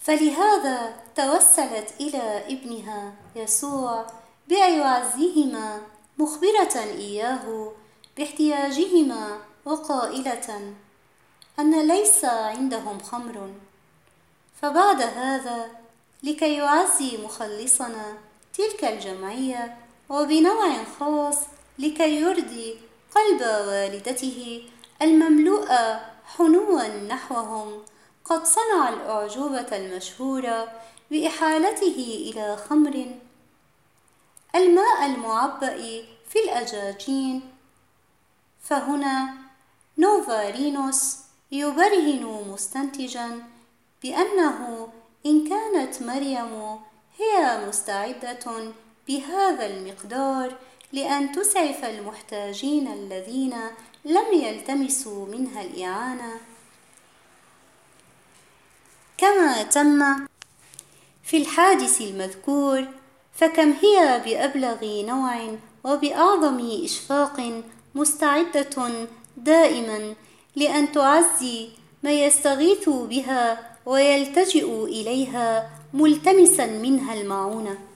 فلهذا توسلت إلى ابنها يسوع بأن يعزيهما، مخبرة إياه باحتياجهما وقائلة أن ليس عندهم خمر. فبعد هذا لكي يعزي مخلصنا تلك الجمعية، وبنوع خاص لكي يرضي قلب والدته المملوءة حنوا نحوهم، قد صنع الأعجوبة المشهورة بإحالته إلى خمر الماء المعبأ في الأجاجين. فهنا نوفارينوس يبرهن مستنتجا بأنه إن كانت مريم هي مستعدة بهذا المقدار لأن تسعف المحتاجين الذين لم يلتمسوا منها الإعانة كما تم في الحادث المذكور، فكم هي بأبلغ نوع وبأعظم إشفاق مستعدة دائما لأن تعزي من يستغيث بها ويلتجئ إليها ملتمسا منها المعونة.